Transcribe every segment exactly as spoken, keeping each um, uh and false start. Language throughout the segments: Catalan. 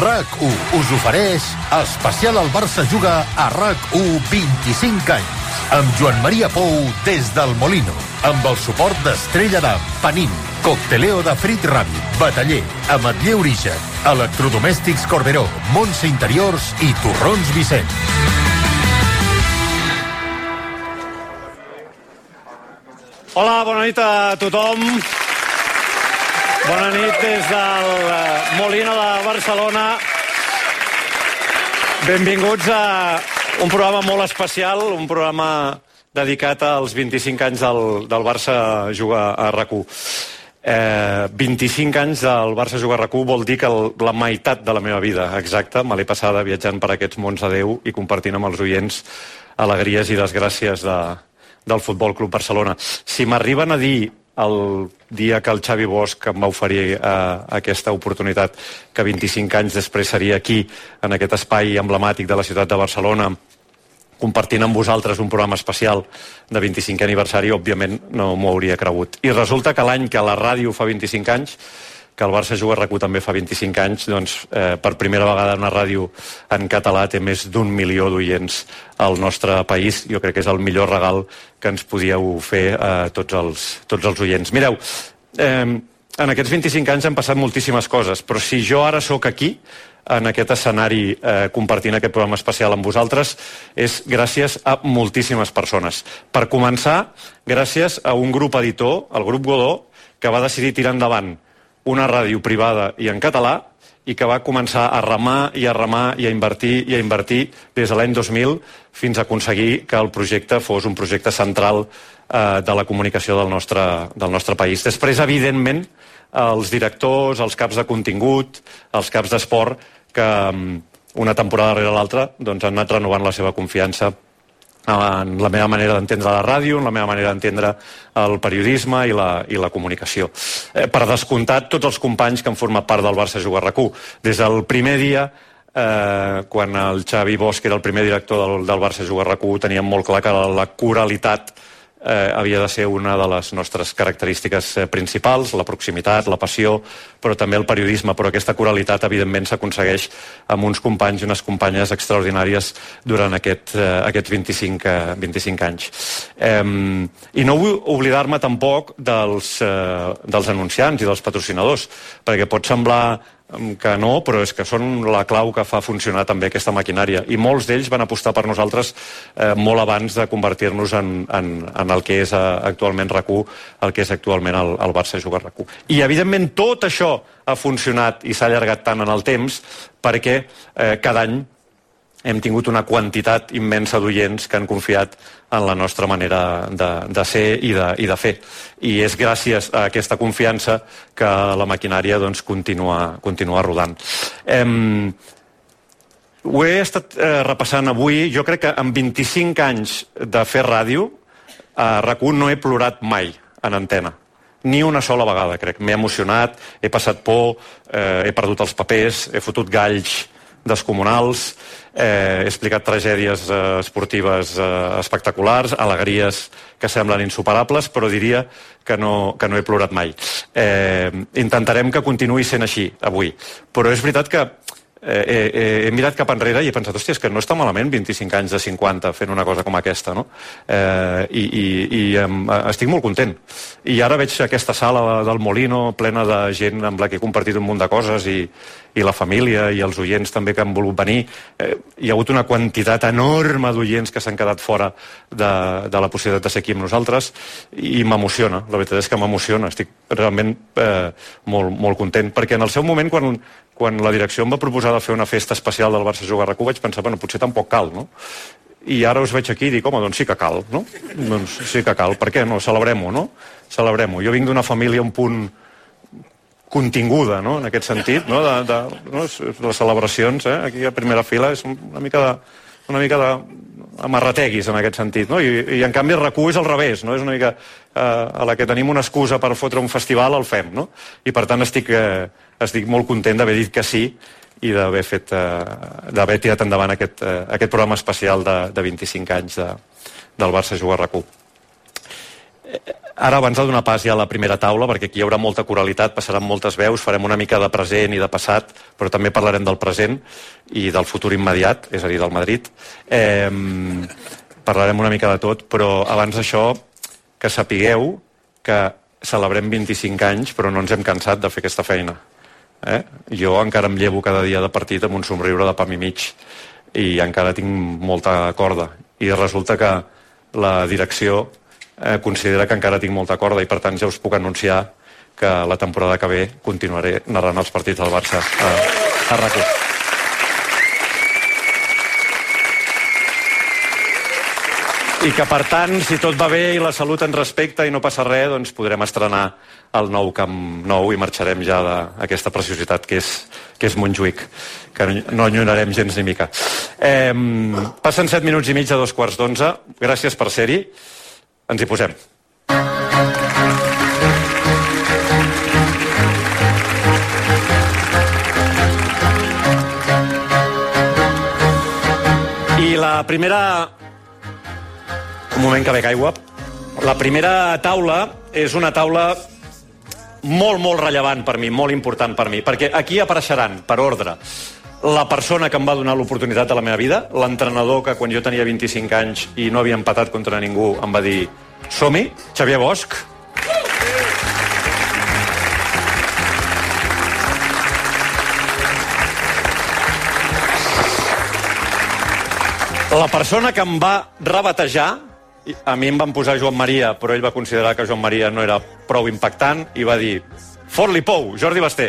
RAC u us ofereix especial el Barça juga a RAC u vint-i-cinc anys amb Joan Maria Pou des del Molino, amb el suport d'Estrella d'Am, Panini, Cocteleo de Frit Ràbit, Bataller, Ametller Origen, Electrodomèstics Corberó, Montse Interiors i Torrons Vicent. Hola, bona nit a tothom. Bona nit des del Molino de Barcelona. Benvinguts a un programa molt especial, un programa dedicat als vint-i-cinc anys del, del Barça jugar a RAC u. Eh, vint-i-cinc anys del Barça jugar a RAC u vol dir que el, la meitat de la meva vida, exacta, me l'he passada viatjant per aquests mons de Déu i compartint amb els oients alegries i desgràcies de, del Futbol Club Barcelona. Si m'arriben a dir el dia que el Xavi Bosch em va oferir eh, aquesta oportunitat, que vint-i-cinc anys després seria aquí, en aquest espai emblemàtic de la ciutat de Barcelona, compartint amb vosaltres un programa especial de vint-i-cinquè aniversari, òbviament no m'ho hauria cregut. I resulta que l'any que la ràdio fa vint-i-cinc anys, que el Barça juga a RAC u també fa vint-i-cinc anys, doncs eh, per primera vegada una ràdio en català té més d'un milió d'oients al nostre país. Jo crec que és el millor regal que ens podíeu fer a eh, tots, els, tots els oients. Mireu, eh, en aquests vint-i-cinc anys han passat moltíssimes coses, però si jo ara sóc aquí, en aquest escenari eh, compartint aquest programa especial amb vosaltres, és gràcies a moltíssimes persones. Per començar, gràcies a un grup editor, el grup Godó, que va decidir tirar endavant una ràdio privada i en català i que va començar a remar i a remar i a invertir i a invertir des de l'any dos mil fins a aconseguir que el projecte fos un projecte central eh, de la comunicació del nostre, del nostre país. Després, evidentment, els directors, els caps de contingut, els caps d'esport, que una temporada rere l'altra doncs, han anat renovant la seva confiança en la meva manera d'entendre la ràdio, en la meva manera d'entendre el periodisme i la, i la comunicació. Eh, per descomptat, tots els companys que han format part del Barça Juga a RAC u. Des del primer dia, eh, quan el Xavi Bosch era el primer director del, del Barça Juga a RAC u, teníem molt clar que la, la coralitat eh, havia de ser una de les nostres característiques eh, principals, la proximitat, la passió, però també el periodisme, però aquesta coralitat evidentment s'aconsegueix amb uns companys i unes companyes extraordinàries durant aquest, eh, aquests vint-i-cinc, eh, vint-i-cinc anys. Eh, I no vull oblidar-me tampoc dels, eh, dels anunciants i dels patrocinadors, perquè pot semblar que no, però és que són la clau que fa funcionar també aquesta maquinària. I molts d'ells van apostar per nosaltres eh, molt abans de convertir-nos en, en, en el que és eh, actualment RAC u, el que és actualment el, el Barça Juga a RAC u. I, evidentment, tot això ha funcionat i s'ha allargat tant en el temps perquè eh, cada any hem tingut una quantitat immensa d'oients que han confiat en la nostra manera de, de ser i de, i de fer. I és gràcies a aquesta confiança que la maquinària doncs, continua, continua rodant. Eh, ho he estat eh, repassant avui. Jo crec que en vint-i-cinc anys de fer ràdio, a RAC u no he plorat mai en antena. Ni una sola vegada, crec. M'he emocionat, he passat por, eh, he perdut els papers, he fotut galls descomunals, eh, he explicat tragèdies eh, esportives eh, espectaculars, alegries que semblen insuperables, però diria que no, que no he plorat mai. Eh, intentarem que continuï sent així avui, però és veritat que eh, he, he mirat cap enrere i he pensat, hòstia, és que no està malament vint-i-cinc anys de cinquanta fent una cosa com aquesta, no? Eh, i i, i em, estic molt content. I ara veig aquesta sala del Molino plena de gent amb la que he compartit un munt de coses i, i la família i els oients també que han volgut venir. Eh, hi ha hagut una quantitat enorme d'oients que s'han quedat fora de, de la possibilitat de ser aquí amb nosaltres i m'emociona, la veritat és que m'emociona. Estic realment eh, molt, molt content, perquè en el seu moment, quan, quan la direcció em va proposar de fer una festa especial del Barça Juga a RAC u, vaig pensar, bueno, potser tampoc cal, no? I ara us veig aquí i dic, home, doncs sí que cal, no? Doncs sí que cal, per què no? Celebrem-ho, no? Celebrem-ho. Jo vinc d'una família un punt continguda, no?, en aquest sentit, no?, de, de no? les celebracions, eh? Aquí a primera fila és una mica de, una mica de amarrateguis en aquest sentit, no? I, i en canvi RAC u és al revés, no? És una mica eh, a la que tenim una excusa per fotre un festival, el fem, no? I per tant estic, eh, estic molt content d'haver dit que sí i d'haver fet, eh, d'haver tirat endavant aquest, eh, aquest programa especial de, de vint-i-cinc anys de, del Barça Juga a RAC u. Eh, Ara, abans de donar pas ja a la primera taula, perquè aquí hi haurà molta coralitat, passaran moltes veus, farem una mica de present i de passat, però també parlarem del present i del futur immediat, és a dir, del Madrid. Eh, parlarem una mica de tot, però abans d'això, que sapigueu que celebrem vint-i-cinc anys, però no ens hem cansat de fer aquesta feina. Eh? Jo encara em llevo cada dia de partit amb un somriure de pam i mig i encara tinc molta corda. I resulta que la direcció eh, considera que encara tinc molta corda i per tant ja us puc anunciar que la temporada que ve continuaré narrant els partits del Barça a, a RAC u. I que, per tant, si tot va bé i la salut ens respecta i no passa res, doncs podrem estrenar el nou Camp Nou i marxarem ja d'aquesta preciositat que és, que és Montjuïc, que no enyorarem gens ni mica. Eh, passen set minuts i mig a dos quarts d'onze. Gràcies per ser-hi. Ens hi posem. I la primera... Un moment que bec aigua. La primera taula és una taula molt, molt rellevant per mi, molt important per mi, perquè aquí apareixeran, per ordre, la persona que em va donar l'oportunitat de la meva vida, l'entrenador que quan jo tenia vint-i-cinc anys i no havia empatat contra ningú em va dir som-hi, Xavier Bosch. La persona que em va rebatejar, a mi em van posar Joan Maria, però ell va considerar que Joan Maria no era prou impactant i va dir fot-li pou, Jordi Basté.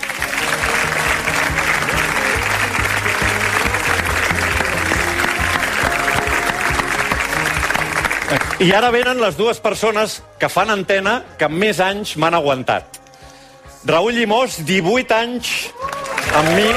I ara venen les dues persones que fan antena que més anys m'han aguantat. Raül Llimós, divuit anys amb mi.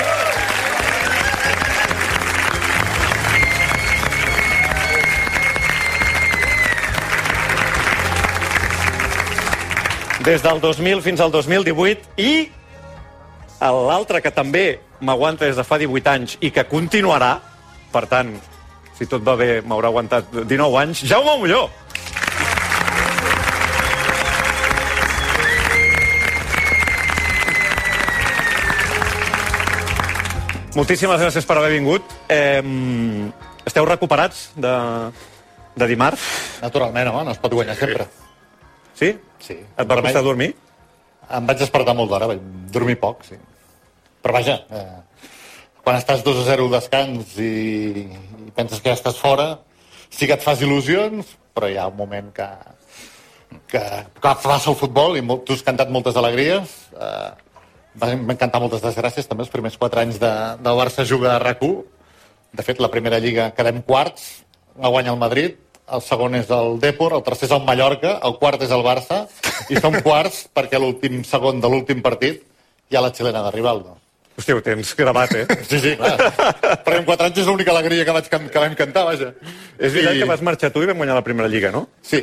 Des del dos mil fins al dos mil divuit, i l'altre que també m'aguanta des de fa divuit anys i que continuarà, per tant, si tot va bé, m'haurà aguantat dinou anys, Jaume Molló. Moltíssimes gràcies per haver vingut. Eh, esteu recuperats de, de dimarts? Naturalment, home, no es pot guanyar sempre. Sí? Sí. Et va costar dormir? Em vaig despertar molt d'hora, vaig dormir poc, sí. Però vaja, eh, quan estàs dos a zero descans i, i penses que ja estàs fora, sí que et fas il·lusions, però hi ha un moment que, que, que passa el futbol i molt, tu has cantat moltes alegries. Eh, M'han cantat moltes desgràcies, també, els primers quatre anys de, del Barça juga a RAC u. De fet, la primera lliga quedem quarts, la guanya el Madrid, el segon és el Depor, el tercer és el Mallorca, el quart és el Barça, i som quarts perquè l'últim segon de l'últim partit hi ha la xilena de Rivaldo. Hòstia, ho tens gravat, eh? Sí, sí, clar. Però en quatre anys és l'única alegria que, vaig, que vam cantar, vaja. És veritat I... que vas marxar tu i vam guanyar la primera lliga, no? Sí.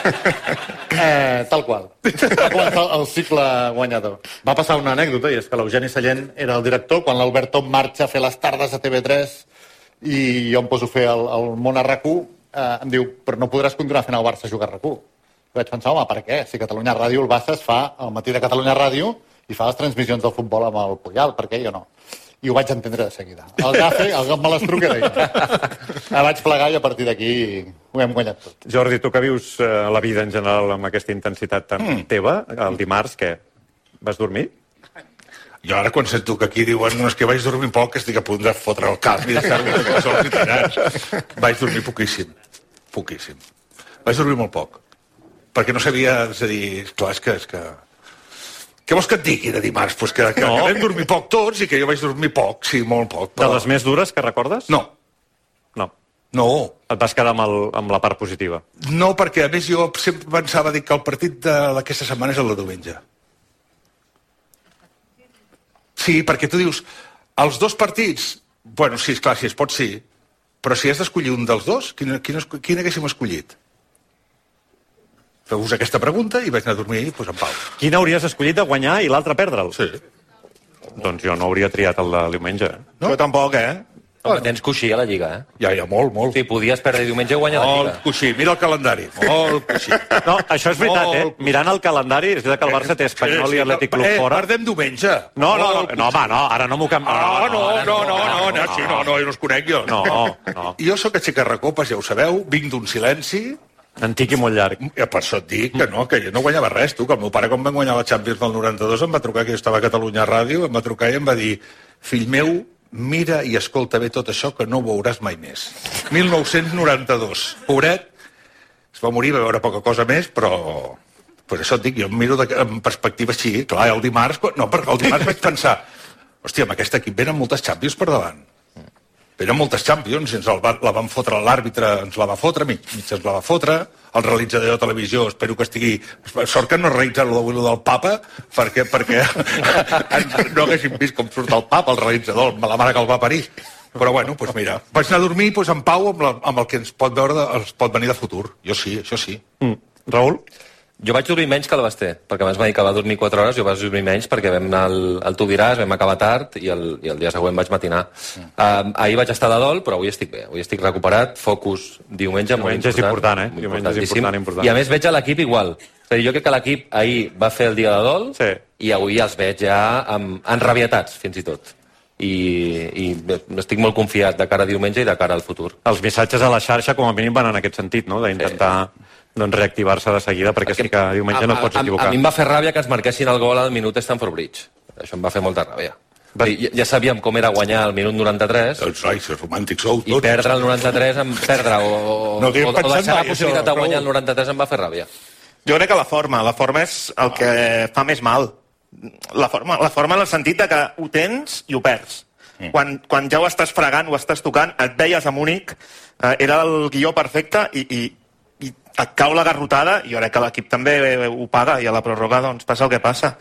Eh, tal qual. Va començar el cicle guanyador. Va passar una anècdota, i és que l'Eugeni Sallent era el director, quan l'Alberto marxa a fer les tardes a T V tres i jo em poso a fer el, el món a RAC u, eh, em diu, però no podràs continuar fent el Barça a jugar a RAC u. I vaig pensar, home, per què? Si Catalunya Ràdio, el Barça es fa al matí de Catalunya Ràdio i fa les transmissions del futbol amb el Puyal, per què jo no? I ho vaig entendre de seguida. El gafe, el gaf malastruc era jo. La vaig plegar i a partir d'aquí ho hem guanyat tot. Jordi, tu que vius eh, la vida en general amb aquesta intensitat tan mm. teva, el dimarts, què? Vas dormir? Jo ara quan sento que aquí diuen no, és que vaig dormir poc, estic a punt de fotre el cap i deixar-me tots els sols i tallats. Vaig dormir poquíssim. Poquíssim. Vaig dormir molt poc. Perquè no sabia, és a dir, clar, és que... És que... Què vols que et digui de dimarts? Pues que, que, no. que vam dormir poc tots i que jo vaig dormir poc, sí, molt poc. Però... De les més dures que recordes? No. No. No. Et vas quedar amb, el, amb la part positiva? No, perquè a més jo sempre pensava dir que el partit d'aquesta setmana és el de diumenge. Sí, perquè tu dius, els dos partits, bueno, sí, esclar, si es pot sí, però si has d'escollir un dels dos, quin, quin, quin haguéssim escollit? Feu-vos aquesta pregunta i vaig anar a dormir doncs, en pau. Quin hauries escollit de guanyar i l'altre perdre'l? Sí. Doncs jo no hauria triat el de diumenge. No? Jo tampoc, eh? Home, tens coixí a la Lliga, eh? Ja, ja, molt, molt. Sí, podies perdre diumenge i guanyar la Molt Lliga. coixí. Mira el calendari. Molt coixí. No, això és veritat, eh? Mirant el calendari, és veritat que el Barça té Espanyol i Atlètic Club eh, fora. Perdem diumenge. No, no, no, no, home, no, ara no m'ho canvio. Ah, no, no, no, no, no, sí, no, no, jo no us conec jo. No, no. Jo sóc aixecarrecopes, ja ho sabeu, vinc d'un silenci. Antic i molt llarg. I per això et dic que no, que jo no guanyava res, tu, que el meu pare quan va guanyar la Champions del noranta-dos em va trucar, que jo estava a Catalunya Ràdio, em va trucar i em va dir: fill meu, mira i escolta bé tot això que no ho veuràs mai més. mil nou-cents noranta-dos. Pobret, es va morir, va veure poca cosa més, però... Per això et dic, jo em miro de, en perspectiva així. Clar, el dimarts... No, perquè el dimarts vaig pensar, hòstia, amb aquest equip venen moltes Champions per davant. Venen moltes Champions, ens el va, la van fotre l'àrbitre, ens la va fotre, mig, mig ens la va fotre, el realitzador de televisió, espero que estigui... Sort que no realitza el del papa, perquè, perquè no haguéssim vist com surt el papa, el realitzador, la mare que el va parir. Però bueno, doncs mira, vaig anar a dormir doncs, en pau amb, la, amb el que ens pot, veure de, ens pot venir de futur. Jo sí, això sí. Mm. Raül? Jo vaig dormir menys que el Basté, perquè abans va dir que va dormir quatre hores, jo vaig dormir menys perquè vam anar al, al Tubiràs, vam acabar tard i el, i el dia següent vaig matinar. Mm. Uh, ahir vaig estar de dol, però avui estic bé, avui estic recuperat, focus diumenge, diumenge és important, eh? Diumenge és important, important. I a més veig a l'equip igual. És a dir, jo crec que l'equip ahir va fer el dia de dol sí. i avui els veig ja amb, enrabietats, fins i tot. I, i estic molt confiat de cara a diumenge i de cara al futur. Els missatges a la xarxa com a mínim van en aquest sentit, no? D'intentar... Sí. doncs reactivar-se de seguida, perquè, perquè sí que diumenge a, no et pots equivocar. A, a mi em va fer ràbia que ens marquessin el gol al minut Stamford Bridge. Això em va fer molta ràbia. Va. Ja, ja sabíem com era guanyar al minut noranta-tres. Els nois, els romàntics sou tots. I perdre el noranta-tres, em perdre, o, no, o, o deixar la possibilitat això, de guanyar el noranta-tres em va fer ràbia. Jo crec que la forma, la forma és el que fa més mal. La forma, la forma en el sentit de que ho tens i ho perds. Mm. Quan, quan ja ho estàs fregant, ho estàs tocant, et veies a Múnich, eh, era el guió perfecte i, i et cau la garrotada i jo crec que l'equip també ho paga i a la pròrroga doncs passa el que passa.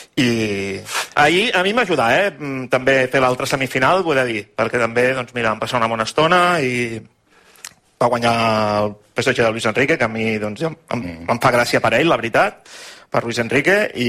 I ahir a mi m'ajuda, eh? També fer l'altra semifinal, vull dir, perquè també, doncs mira, em passa una bona estona i va guanyar el P S G de Luis Enrique, que a mi doncs, em, mm. em fa gràcia per ell, la veritat, per Luis Enrique, i...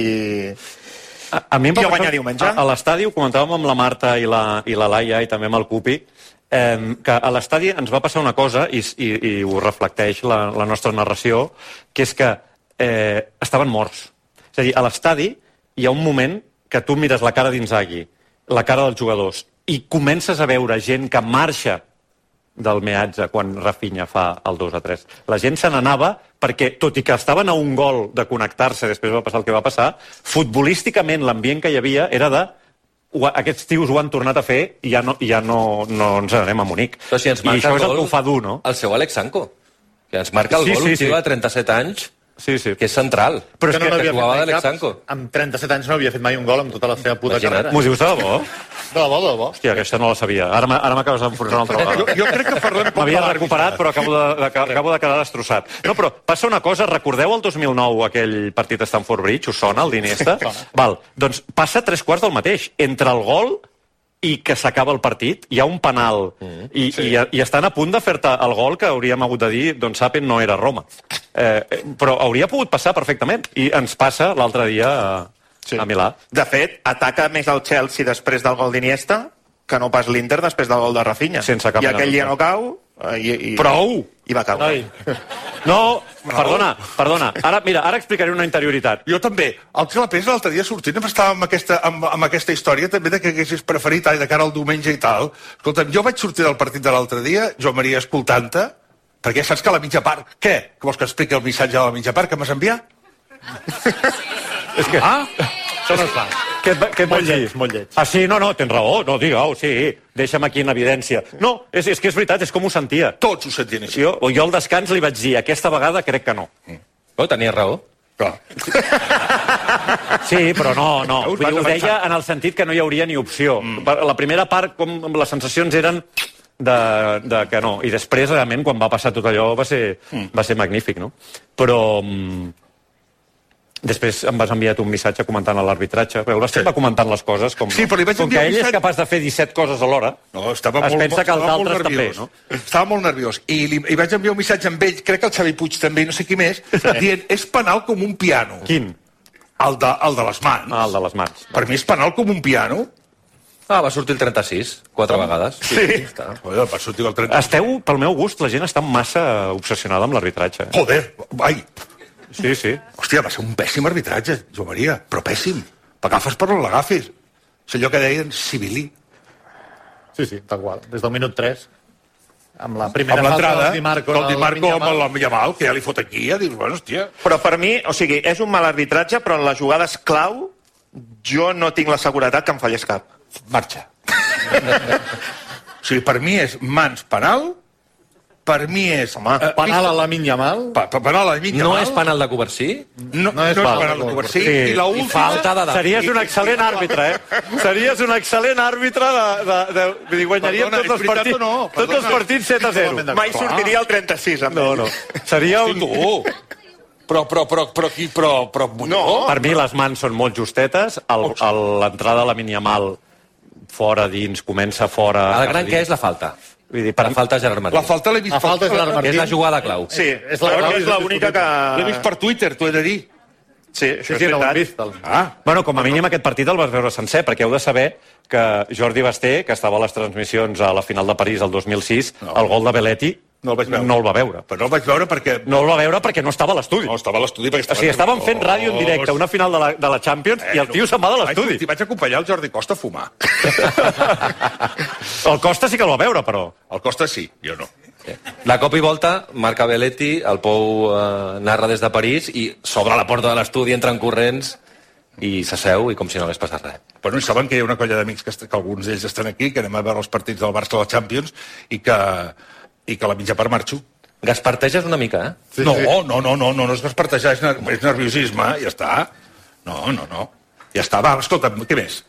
A, a mi em va guanyar diumenge. A, a l'estadi ho comentàvem amb la Marta i la, i la Laia i també amb el Cupi, eh, que a l'estadi ens va passar una cosa i, i, i ho reflecteix la, la nostra narració, que és que eh, estaven morts. És a dir, a l'estadi hi ha un moment que tu mires la cara d'Inzaghi, la cara dels jugadors, i comences a veure gent que marxa del meatge quan Rafinha fa el dos a tres. La gent se n'anava perquè, tot i que estaven a un gol de connectar-se, després va passar el que va passar, futbolísticament l'ambient que hi havia era de aquests tios ho han tornat a fer i ja no, ja no, no ens anem a Munic. Però si ens I això és el que ho fa dur, no? El seu Alex Sanko, que ens marca el sí, gol sí, un tio sí. de trenta-set anys, sí, sí. que és central. Però és que, que no que jugava d'Alex Sanko. Amb trenta-set anys no havia fet mai un gol amb tota la seva puta Imagina't. carrera. M'ho dius de debò? De debò, de debò. Hòstia, aquesta no la sabia. Ara m'ha- ara m'acabes d'enfonsar una altra vegada. Jo, jo crec que parlem poc M'havia de recuperat, però acabo de, de, acabo de quedar destrossat. No, però passa una cosa, recordeu el dos mil nou aquell partit a Stamford Bridge? Us sona, el d'Iniesta? Val, doncs passa tres quarts del mateix. Entre el gol i que s'acaba el partit, hi ha un penal, mm, i, sí. i, i estan a punt de fer-te el gol que hauríem hagut de dir, doncs Sapen no era Roma. Eh, però hauria pogut passar perfectament, i ens passa l'altre dia a, sí. a Milà. De fet, ataca més el Chelsea després del gol d'Iniesta que no pas l'Inter després del gol de Rafinha. Sense cap I mena aquell de dia no cau eh, i, i, Prou! i va caure. Ai. No, perdona, perdona. Ara, mira, ara explicaré una interioritat. Jo també. El Clapés l'altre dia sortint estava amb aquesta, amb, amb aquesta història també de que haguessis preferit ai, de cara al diumenge i tal. Escolta'm, jo vaig sortir del partit de l'altre dia, Joan Maria, escoltant-te, perquè saps que a la mitja part... Què? Que vols que expliqui el missatge de la mitja part que m'has enviat? És que... Ah, això no es fa. Què, et va- què et Molt vaig dir? lleig, molt lleig. Ah, sí? No, no, tens raó. No, digue-ho, sí. Deixa'm aquí en evidència. No, és, és que és veritat, és com ho sentia. Tots ho sentien així. Jo, jo al descans li vaig dir, aquesta vegada crec que no. Oh, tenia raó. Clar. Sí, però no, no. Veus, Vull dir, vas ho deia avançant. en el sentit que no hi hauria ni opció. Mm. La primera part, com les sensacions eren de, de que no. I després, realment, quan va passar tot allò, va ser, mm. va ser magnífic, no? Però... mm, després em vas enviar un missatge comentant l'arbitratge. El Basté Sí. va comentant les coses com, Sí, però li vaig com que enviar un ell és missatge- capaç de fer disset coses alhora. No, estava es molt, pensa que els estava molt altres també, nerviós. no? Estava molt nerviós. I li, i vaig enviar un missatge amb ell, crec que el Xavi Puig també, no sé qui més, dient, és penal com un piano. Quin? El de, el de les mans. Ah, el de les mans. Per mi és penal com un piano. Ah, va sortir el trenta-sis, quatre vegades. Sí. Està. Joder, va sortir el trenta. Esteu, pel meu gust, la gent està massa obsessionada amb l'arbitratge. Eh? Joder, ai, Sí, sí. hòstia, va ser un pèssim arbitratge, Joan Maria, però pèssim. L'agafes per on l'agafis. És allò que deien civilí. Sí, sí, tal qual. Des del minut tres. Amb la primera Amb falta l'entrada, del Di Marco. del Di Marco del amb Yamal. el Yamal, que ja li fot aquí, ja dius, bueno, hòstia. Però per mi, o sigui, és un mal arbitratge, però en les jugades clau jo no tinc la seguretat que em fallés cap. Marxa. O sigui, per mi és mans penal, per mi és... Home, eh, Penal a la Yamal. Pa, pa, penal a la Yamal. No és penal de Coversí? No, no és no és penal penal de de Coversí. Sí. I l'última... I falta de... Series un excel·lent àrbitre, eh? Series un excel·lent àrbitre de... de, de vull dir, guanyaríem Perdona, tots és els veritat partits, o no? tots els Perdona. partits set a zero. mai sortiria el trenta-sis amb No, ell. no. Seria Sí, un... tu. Però, però, però, però, qui, però, però, No. Per mi les mans són molt justetes. El- el- L'entrada a la Miniamal fora, dins, comença fora... El gran què és la falta? Vull dir, per La falta Gerard Martí. La falta l'he vist... La falta és Gerard Martí. És la jugada clau. Sí, És és la- la, és l'única que... L'he vist per Twitter, t'ho he de dir. Sí, Sí, això sí, és no ho hem veritat. vist. El... Ah, Bueno, com a mínim aquest partit el vas veure sencer, perquè heu de saber que Jordi Basté, que estava a les transmissions a la final de París el dos mil sis, No. el gol de Belletti, no el vaig veure. no el va veure. Però no el vaig veure perquè... No el va veure perquè no estava a l'estudi. No, estava a l'estudi perquè O estava... sigui, estaven fent ràdio en directe, una final de la, de la Champions, i el tio se'n va de l'estudi. Vaig, vaig acompanyar el Jordi Costa a fumar. El Costa sí que el va veure, però. El Costa sí, jo no. De cop i volta, marca Belletti, el Pou eh, narra des de París i s'obre la porta de l'estudi, entren corrents i s'asseu i com si no hagués passat res. Bueno, i saben que hi ha una colla d'amics que, est- que alguns d'ells estan aquí, que anem a veure els partits del Barça a la Champions i que, i que a la mitja part marxo. Gasparteges una mica, eh? Sí, no, sí. no, no, no, no, no és gaspartejar, és, ner és nerviosisme, ja està. No, no, no. Ja està, va, escolta'm, què més?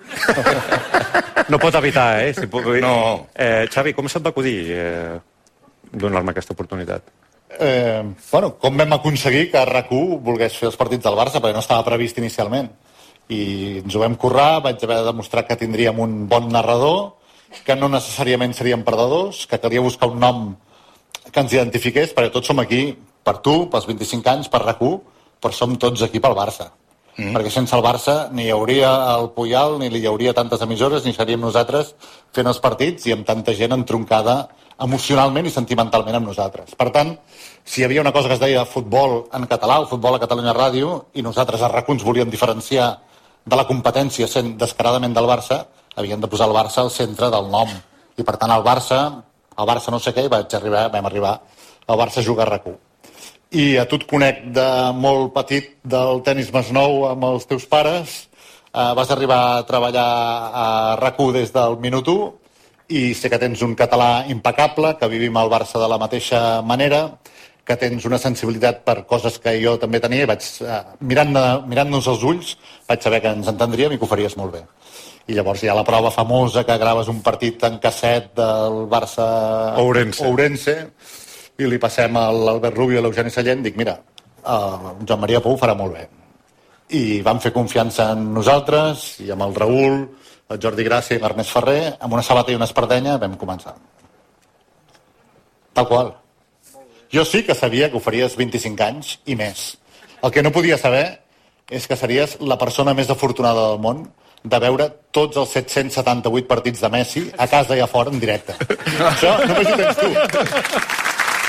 No pot evitar, eh? Si puc... No. Eh, Xavi, com se't va acudir eh, donar-me aquesta oportunitat? Eh, bueno, com vam aconseguir que RAC u volgués fer els partits del Barça, perquè no estava previst inicialment. I ens ho vam currar, vaig haver de demostrar que tindríem un bon narrador, que no necessàriament seríem perdedors, que calia buscar un nom que ens identifiqués, perquè tots som aquí per tu, pels vint-i-cinc anys, per RAC u, però som tots aquí pel Barça. Mm. Perquè sense el Barça ni hi hauria el Puyal, ni hi hauria tantes emissores, ni seríem nosaltres fent els partits i amb tanta gent entroncada emocionalment i sentimentalment amb nosaltres. Per tant, si hi havia una cosa que es deia futbol en català o futbol a Catalunya Ràdio i nosaltres a RAC u ens volíem diferenciar de la competència sent descaradament del Barça, havien de posar el Barça al centre del nom. I per tant el Barça, el Barça no sé què, i vaig arribar, vam arribar al Barça a jugar a RAC u. I a tu et conec de molt petit del tenis Masnou amb els teus pares, eh, vas arribar a treballar a RAC u des del minut u i sé que tens un català impecable, que vivim al Barça de la mateixa manera, que tens una sensibilitat per coses que jo també tenia i vaig, eh, mirant-nos mirant els ulls vaig saber que ens entendríem i que ho faries molt bé. I llavors hi ha la prova famosa que graves un partit en casset del Barça Ourense. Ourense i li passem a l'Albert Rubio i l'Eugeni Sallent, dic, mira, uh, Joan Maria Pou farà molt bé. I van fer confiança en nosaltres, i amb el Raül, el Jordi Gràcia i l'Ernest Ferrer, amb una sabata i una espardenya vam començar. Tal qual. Jo sí que sabia que ho faries vint-i-cinc anys i més. El que no podia saber és que series la persona més afortunada del món de veure tots els set-cents setanta-vuit partits de Messi a casa i a fora en directe. Això només ho tens tu.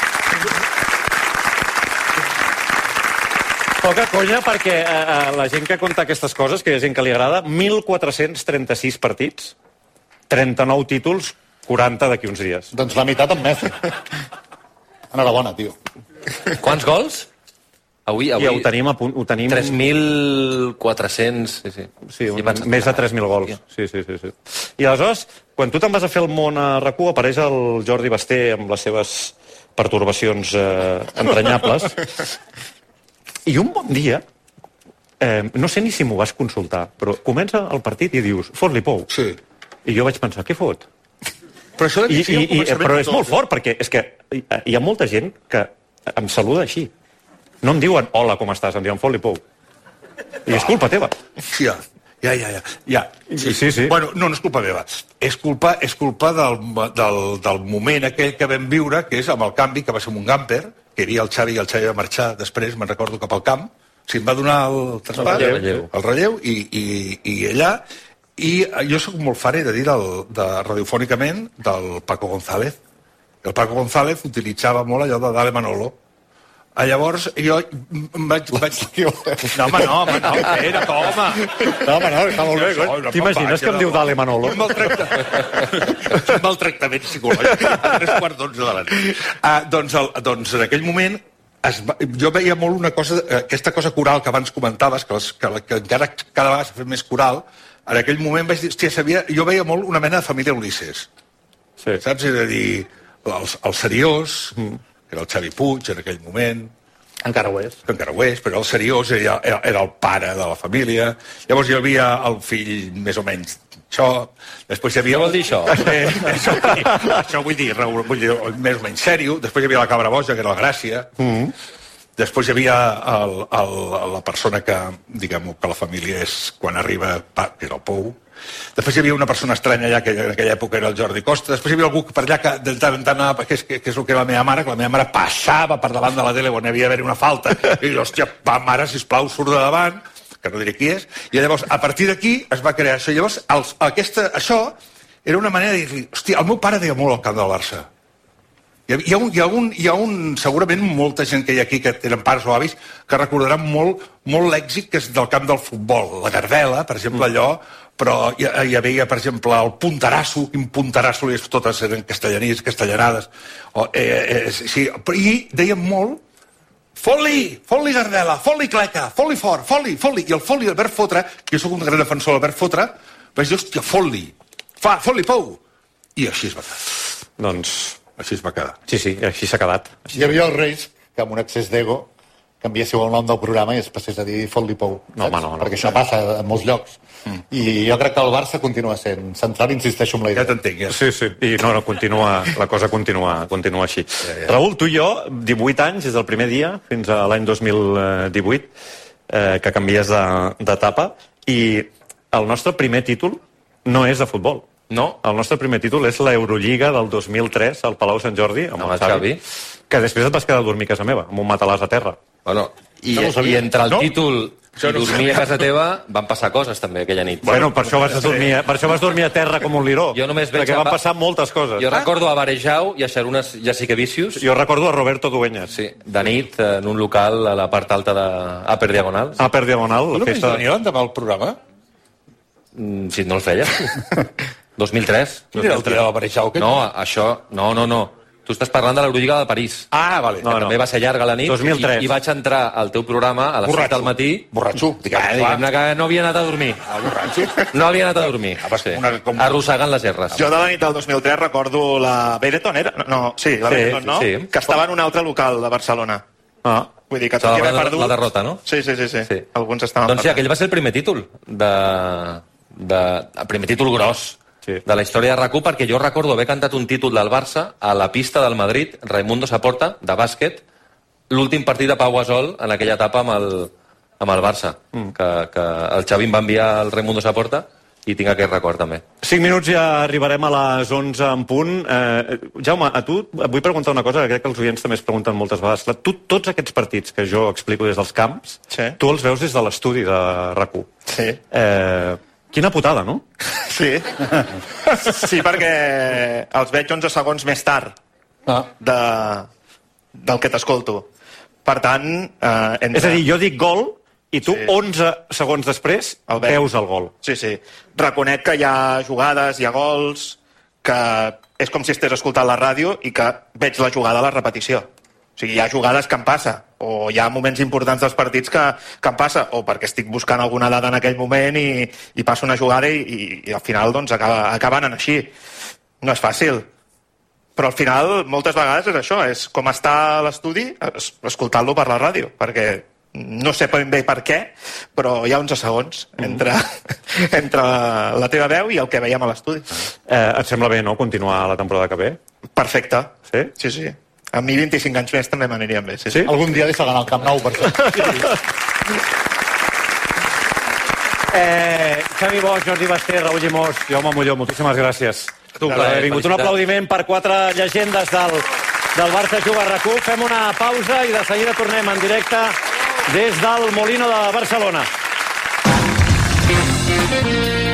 Poca conya, perquè eh, la gent que conta aquestes coses, que hi ha gent que li agrada, mil quatre-cents trenta-sis partits, trenta-nou títols, quaranta d'aquí uns dies. Doncs la meitat amb Messi. Enhorabona, tio. Quants gols? Avui, avui... I ho tenim a punt... Ho tenim... tres mil quatre-cents... Sí, sí. Sí, un, I pensa- més de tres mil gols. Sí, sí, sí, sí. I aleshores, quan tu te'n vas a fer el món a RAC u, apareix el Jordi Basté amb les seves pertorbacions eh, entranyables. I un bon dia, eh, no sé ni si m'ho vas consultar, però comença el partit i dius, fot-li Pou. Sí. I jo vaig pensar, què fot? Però això I, sí, i, al i, començament però de és tot, molt fort, perquè és que hi, hi ha molta gent que em saluda així. No em diuen, hola, com estàs? Em diuen, fot-li Pou. I és culpa teva. Sí, ja, ja, ja, ja. ja. Sí, sí, sí. Bueno, no, no és culpa meva. És culpa, és culpa del, del, del moment aquell que vam viure, que és amb el canvi, que va ser amb un gamper, que hi havia el Xavi i el Xavi va marxar després, me'n recordo, cap al camp. O sigui, em va donar el traspàs, El relleu. el relleu i, i, i allà I jo sóc molt fan, he de dir, del, de, radiofònicament, del Paco González. El Paco González utilitzava molt allò de Dale Manolo. A llavors, jo vaig... vaig... No, home, no, home, no, espera, home. No, home, no, està molt bé, coi. T'imagines que em diu Dale Manolo? Un maltractament, un maltractament psicològic a tres quarts d'onze de la nit. Ah, doncs, el, doncs, en aquell moment, es va, jo veia molt una cosa, aquesta cosa coral que abans comentaves, que, les, que, que encara cada vegada s'ha fet més coral, en aquell moment vaig dir, hòstia, sabia, jo veia molt una mena de família Ulisses. Sí. Saps? És a dir, el, el seriós... Mm. que era el Xavi Puig en aquell moment. Encara ho és. Que encara ho és, però el seriós era, era, era el pare de la família. Llavors hi havia el fill més o menys això. Després hi havia... Què vol dir això? Eh, això, vull dir, això vull dir, vull dir, més o menys sèrio. Després hi havia la cabra boja, que era la Gràcia. Mm -hmm. Després hi havia el, el, la persona que, diguem-ho, que la família és quan arriba, que era el Pou. Després hi havia una persona estranya allà, que en aquella època era el Jordi Costa. Després hi havia algú per allà que de tant en tant anava, que és, que, que és el que era la meva mare, que la meva mare passava per davant de la tele quan hi havia d'haver una falta. I dius, hòstia, pa, mare, sisplau, surt de davant, que no diré qui és. I llavors, a partir d'aquí, es va crear això. I llavors, els, aquesta, això era una manera de dir-li, hòstia, el meu pare deia molt al camp del Barça. Hi ha, un, hi, ha un, hi ha un, segurament molta gent que hi ha aquí que tenen pares o avis que recordaran molt, molt l'èxit que és del camp del futbol. La Gardela, per exemple, allò, però hi, hi havia, per exemple, el punterasso, quin punterasso, totes eren castellanís, castellanades. O, eh, eh, sí, i deien molt, fot-li, fot-li Gardela, fot-li Cleca, fot-li fort, fot-li, fot-li. I el fot-li, Albert Fotre, que jo soc un gran defensor d'Albert Fotre, vaig dir, hòstia, fot-li, fa, fot-li, Pou. I així es va quedar. Doncs... Així es va quedar. Sí, sí, així s'ha quedat. Així Hi havia els Reis que amb un excés d'ego canviéssiu el nom del programa i es passés a dir Fot-li Pou. No, home, no, no. Perquè això passa en molts llocs. Mm. I jo crec que el Barça continua sent central, insisteixo en la idea. Ja t'entenc, ja. Sí, sí. I no, no, continua, la cosa continua, continua així. Ja, ja. Raül, tu i jo, divuit anys, des del primer dia fins a l'any dos mil divuit, eh, que canvies d'etapa, i el nostre primer títol no és de futbol. No, el nostre primer títol és l'Eurolliga del dos mil tres al Palau Sant Jordi, amb, amb el Xavi, Xavi, que després et vas quedar a dormir a casa meva, amb un matalàs a terra. Bueno, i, no i entre el no? títol i dormir a casa teva van passar coses també aquella nit. Bueno, per això vas dormir, per això vas dormir a terra com un liró. Jo només veig perquè van passar moltes coses. Jo recordo a Varejau i a Xerunes Jaciquevicius. Jo recordo a Roberto Dueñas. Sí, de nit, en un local a la part alta de Upper Diagonal. Upper Diagonal. Tu només venia demà al programa? Mm, si no el feia. dos mil tres. Quin era el dia de Varejau? No, això... No, no, no. Tu estàs parlant de l'Eurolliga de París. Ah, vale. No, no. També va ser llarga la nit. dos mil tres. I, i vaig entrar al teu programa a les set del matí. Borratxo. Ah, diguem-ne que no havia anat a dormir. Ah, borratxo. No havia anat a dormir. Ah, sí. Una, com... Arrossegant les gerres. Jo de la nit del dos mil tres recordo la Benetton, era? No, sí, la sí, Benetton, no? Sí. Que estava en un altre local de Barcelona. Ah. Vull dir que tot i haver perdut... La derrota, no? Sí, sí, sí. sí. sí. Alguns estaven doncs sí, aquell va ser el primer títol de... de... el primer títol gros sí. de la història de RAC u, perquè jo recordo haver cantat un títol del Barça a la pista del Madrid, Raimundo Saporta, de bàsquet, l'últim partit de Pau Gasol en aquella etapa amb el, amb el Barça, mm. que, que el Xavi em va enviar el Raimundo Saporta, i tinc aquest record també. Cinc minuts ja arribarem a les onze en punt. Eh, Jaume, a tu et vull preguntar una cosa, que crec que els oients també es pregunten moltes vegades. Tu, tots aquests partits que jo explico des dels camps, sí. tu els veus des de l'estudi de RAC u. Sí. Eh, quina putada, no? Sí. Sí, perquè els veig onze segons més tard ah. de, del que t'escolto. Per tant... Eh, entre... És a dir, jo dic gol i tu sí. onze segons després el veus el gol. Sí, sí. Reconec que hi ha jugades, hi ha gols, que és com si estigués escoltant la ràdio i que veig la jugada a la repetició. O sigui, hi ha jugades que em passa, o hi ha moments importants dels partits que, que em passa, o perquè estic buscant alguna dada en aquell moment i, i passa una jugada i, i, i al final doncs, acaba, acaba anant així. No és fàcil. Però al final, moltes vegades és això, és com estar a l'estudi escoltant-lo per la ràdio, perquè no sé ben bé per què, però hi ha onze segons entre, mm. entre la teva veu i el que veiem a l'estudi. Eh, et sembla bé, no?, continuar la temporada que ve? Perfecte. Sí? Sí, sí. A mi vint-i-cinc anys més també m'anirien bé. Sí, sí? Algun dia deixa d'anar al Camp Nou, per això. eh, Xavi Bosch, Jordi Basté, Raül Llimós, Jaume Molló, moltíssimes gràcies. Tu, clar, vingut un aplaudiment per quatre llegendes del, del Barça Juga a RAC u. Fem una pausa i de seguida tornem en directe des del Molino de Barcelona.